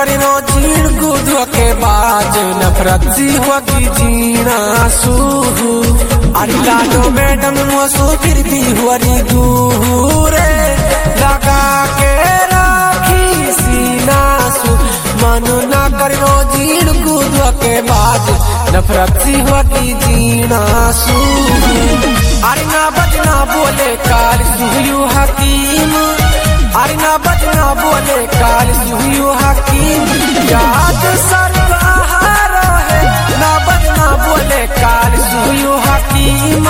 करी रो जीण कूद के बाज नफरत सी होगी जीना सूहू अरे लाडो मैडम मोसो फिर भी हुरी दूरे लगा के राखी सीना सू मनु ना करी रो जीण कूद के बाज नफरत सी होगी जीना सूहू अरे ना बजना बोले काल सुहू हकीम अरे ना बजना बोले काल सुहू हकीम याद सरकार है ना बजना बोले काल सुहू हकीम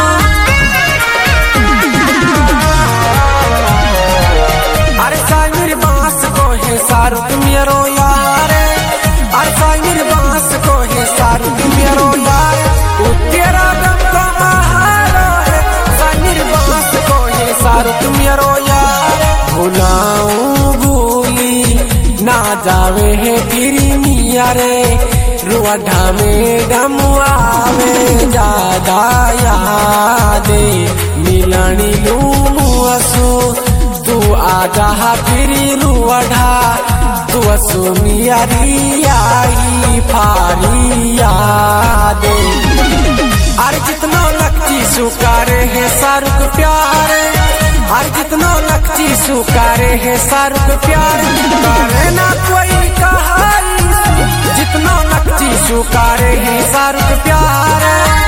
अरे साइमिर बांस को है सारू तुम यारो यार अरे साइमिर बांस को है सारू तुम यारो यार तेरा गम का महारो है साइमिर बांस को है सारू तुम यारो यार भुलाऊं भूली ना जावे है तेरी मिया रे रुआढ़ा में डम आवे ज्यादा यादे मिलनी लूं असू तू आजा फिरी रुआढ़ा तू असू मियारी आई फारी यादे अरे जितना लक्ची सुकारे है सारुक प्यारे अरे जितना लक्ची सुकारे है सारुक प्यार करे ना कोई कहाई जितना लक्ची सुकारे है सारुक प्यार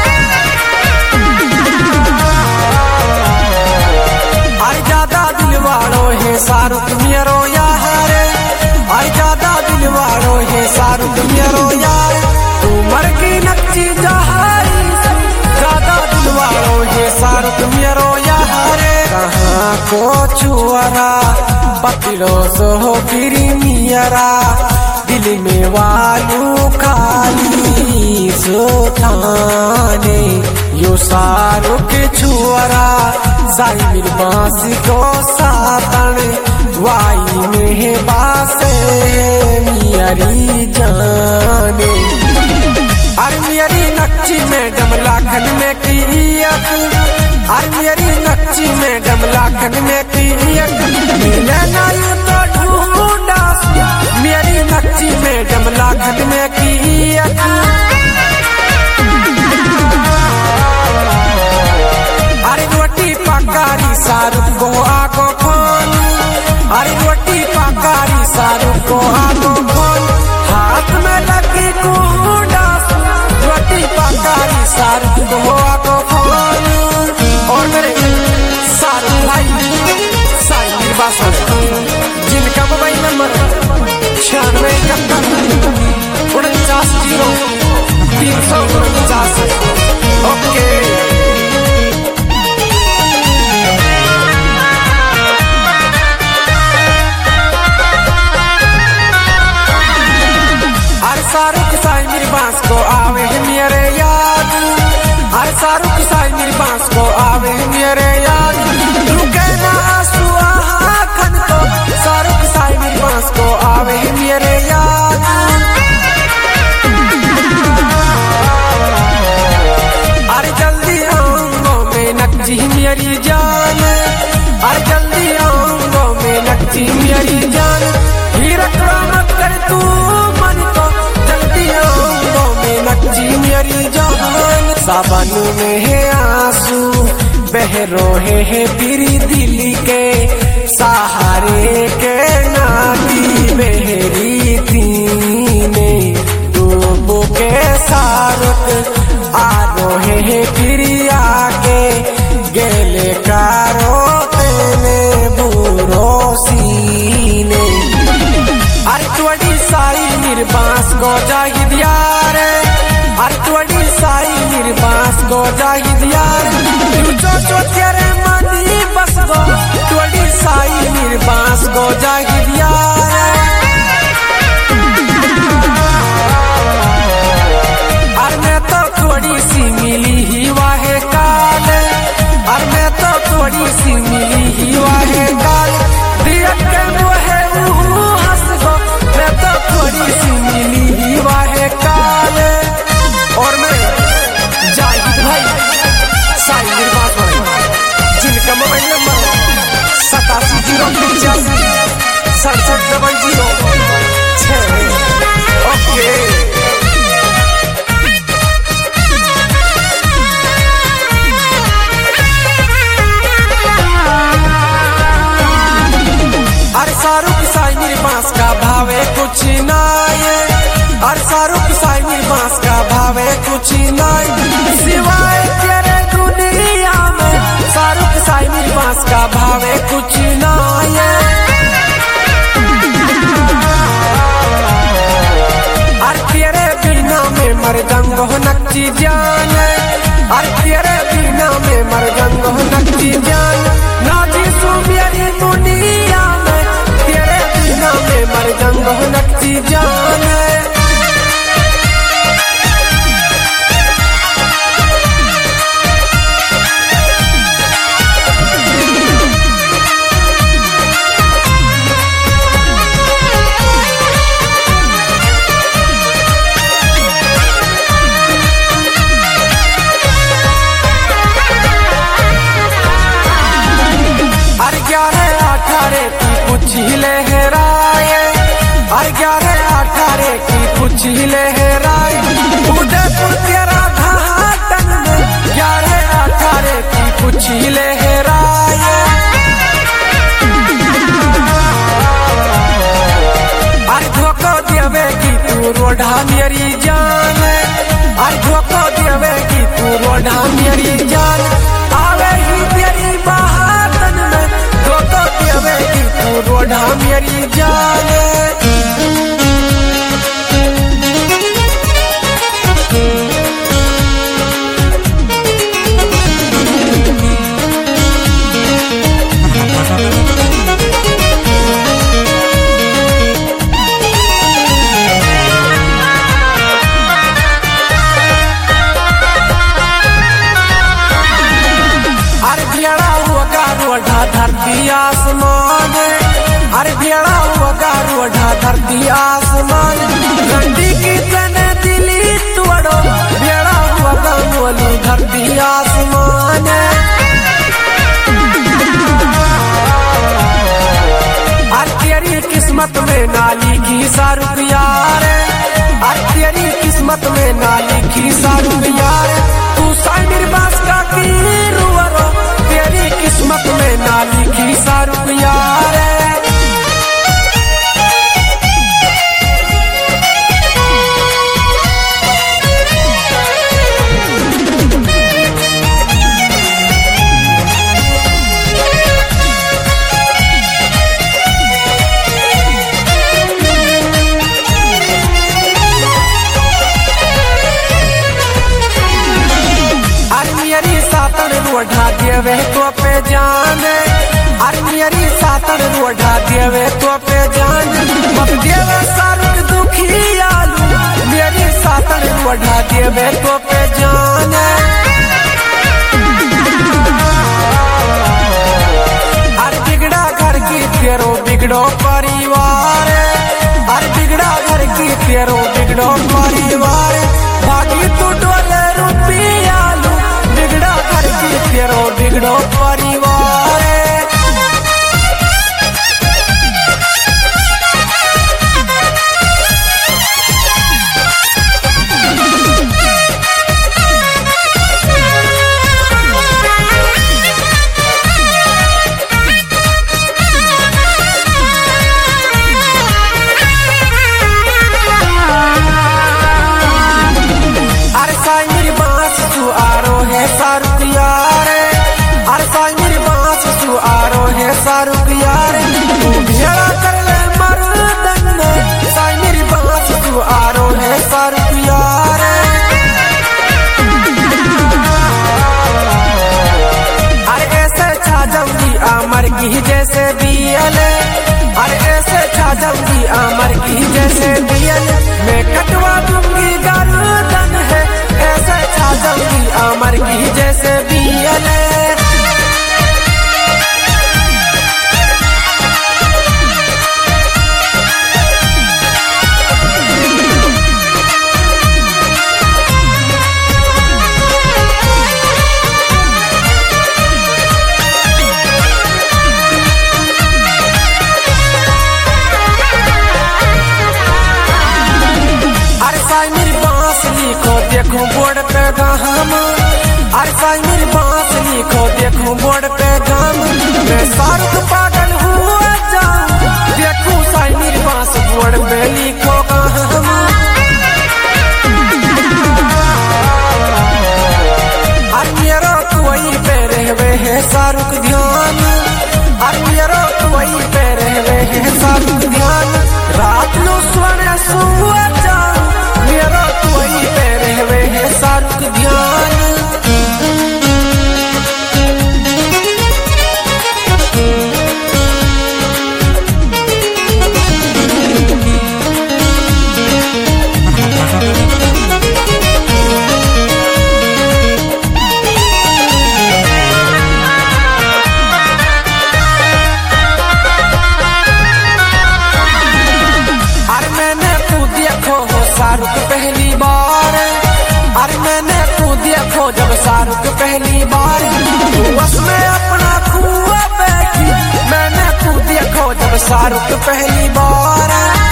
अरे ज्यादा दिल वालो है सारुक मेरो यार अरे ज्यादा दिल वालो है सारुक मेरो यार तू मर की नक्ची जहाई ज्यादा दिल वालो है सारुक मेरो यार कहाँ को छुआरा पतिलो सो फिरी मियरा दिल में वालू खाली सो थाने यो सारो के छुआरा साइमिर बांसी को सातन वाई में बासे मियरी जाने अरे मियरी नक्ची में डमलाखन में कियत अरे मेरी नक्ची में डमलाखन में कियत मिले ना यूं तो ढूंढा मेरी नक्ची में डमलाखन में कियत अरे रोटी पकारी सारुक को आगो खोन अरे रोटी पकारी सारुक को आगो खोन हाथ में लगी कूड़ा रोटी पकारी सारुक को आगो खोन और मेरे सारे भाई साइमिर बांस जिनका मोबाइल नंबर 9649 ओके अरे सारुक साइमिर बांस को आवे मेरे याद अरे सारुक साइमिर बांस को आवे मेरे याद रुके ना आंसू आँखन को सारुक साइमिर बांस को आवे मेरे याद अरे जल्दी आऊंगो में नक्ची मेरी जान अरे जल्दी आऊंगो में नक्ची मेरी जान हीरक मत कर तू मन को जल्दी आऊंगो में नक्ची मेरी जान सावन में है आंसू बह रोहे है तेरी दिल के सहारे के नाती बहरी तीने डूबो के सारुक आ रोहे है तेरी आके गेले कारो तेने बुरो सीने अरे थोड़ी साइमिर बांस को जाहि दियार अरे थोड़ी साइमिर बांस को जाहि दियार जो तेरे मनी बस गो थोड़ी साइमिर बांस को जाहि दियार अरे मैं तो थोड़ी सी मिली ही वाहे काल अरे मैं तो थोड़ी सी मिली ही वाहे काल दिया के वो है हंस गो मैं तो थोड़ी सी मिली ही वाहे के। अरे शाहरुख साई मेरे बांस का भावे कुछ ना ये, अरे शाहरुख साई मेरे बांस का भावे कुछ ना सिवाय तेरे दुनिया में। शाहरुख साई मेरे बांस का भावे कुछ ना ये। अरे तेरे बिना में मर जंगो नक्ची जान, अरे तेरे बिना में मर जंगो नक्ची जान। ना जीसू मेरी दुनिया में, तेरे बिना में मर जंगो नक्ची जान। अरे 11-18 की कुछ लहराए, अरे 11-18 की कुछ लहराए। उदयपुर तेरा घाटन में 11-18 की कुछ लहराए। अरे धोखा देवे की तू रोढ़ा मेरी जान, अरे धोखा देवे की तू रोढ़ा मेरी जान। आवे ही तेरी बहातन में धोखा देवे की तू रोढ़ा मेरी जान। अरे भेड़ा हुआ रोढ़ा धरती आसमान, अरे भेड़ा हुआ रोढ़ा धरती आसमान। गंडी की तने दिली तोड़ो, भेड़ा हुआ बोली धरती आसमान। अरे तेरी किस्मत में नाली की शाहरुख यार, अरे तेरी किस्मत में नाली की शाहरुख यार। तू साइड बास का कीरुअरो, तेरी किस्मत में नाली की शाहरुख यार। रोढ़ा देवे तो पे जान, अरे मेरी सातन रोढ़ा देवे तो पे जान। मत देवे शाहरुख दुखी आलू, मेरी सातन रोढ़ा देवे तो पे जान। अरे बिगड़ा घर की तेरो बिगड़ो परिवार, अरे बिगड़ा घर की तेरो बिगड़ो परिवार। भागी तू डोले रुपया आलू, बिगड़ा घर की तेरो बिगड़ो परिवार। अरे साई मेरी बांस तू आरो है शाहरुख यार, अरे साई मेरी बांस तू आरो है शाहरुख यार। तू भेड़ा कर ले मर्दन में, साई मेरी बांस तू आरो है शाहरुख यार। अरे ऐसे छा जाऊंगी अमर की जैसे बियल, अरे ऐसे छा जाऊंगी अमर की जैसे बियल। मैं कटवा दूंगी गर्दन है, ऐसे छा जाऊंगी अमर की जैसे बियल। देखूं बोर्ड पे गाम मैं शाहरुख पागल हुआ जाऊं देखूं साइनिर बांस बोर्ड पे लिखो गाम और मेरा कोई पे रहवे है शाहरुख ध्यान और मेरा कोई पे रहवे है शाहरुख ध्यान रात नो सोने सुआ जाऊं मेरा कोई पे रहवे है शाहरुख ध्यान शाहरुख पहली बार अरे मैंने तू देखो जब शाहरुख पहली बार उसमें अपना खुआ बैठी मैंने तू देखो जब शाहरुख पहली बार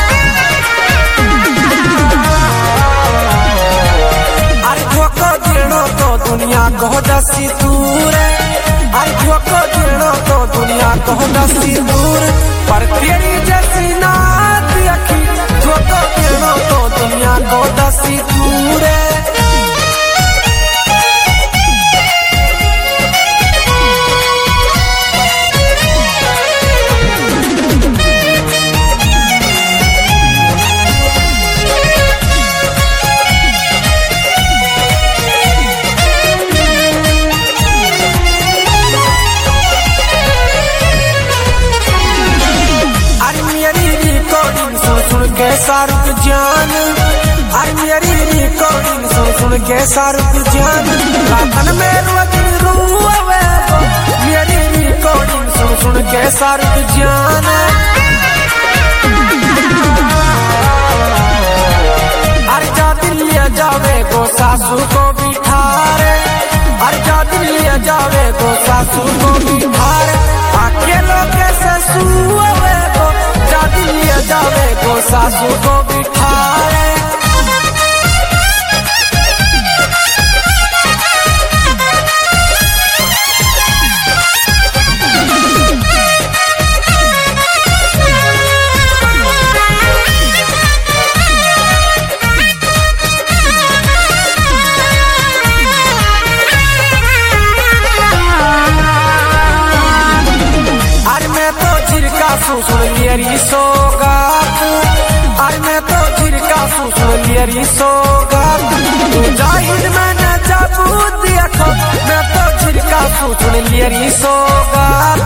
अरे धोखो गिनो तो दुनिया को दसी दूर अरे धोखो गिनो तो दुनिया को दसी दूर पर तेरी जैसी ना देखी धोखो गिनो तो दुनिया को दसी दूर के शाहरुख जान अरे मेरी रिकॉर्डिंग सुन के शाहरुख जान रातन में रोज रोवे मेरी रिकॉर्डिंग सुन के शाहरुख जान अरे जा दिल ले जावे गो सासू को बिठारे अरे जा दिल ले जावे गो सासू को बिठारे अकेलो कैसे सुवे गो जा दिल ले जावे गो सासू को बिठारे सुन लियरी सोगात अरे मैं तो झिरका सुन लियरी सोगात तू जाहिर मैंने जाबू देखो मैं तो झिरका सुन लियरी सोगात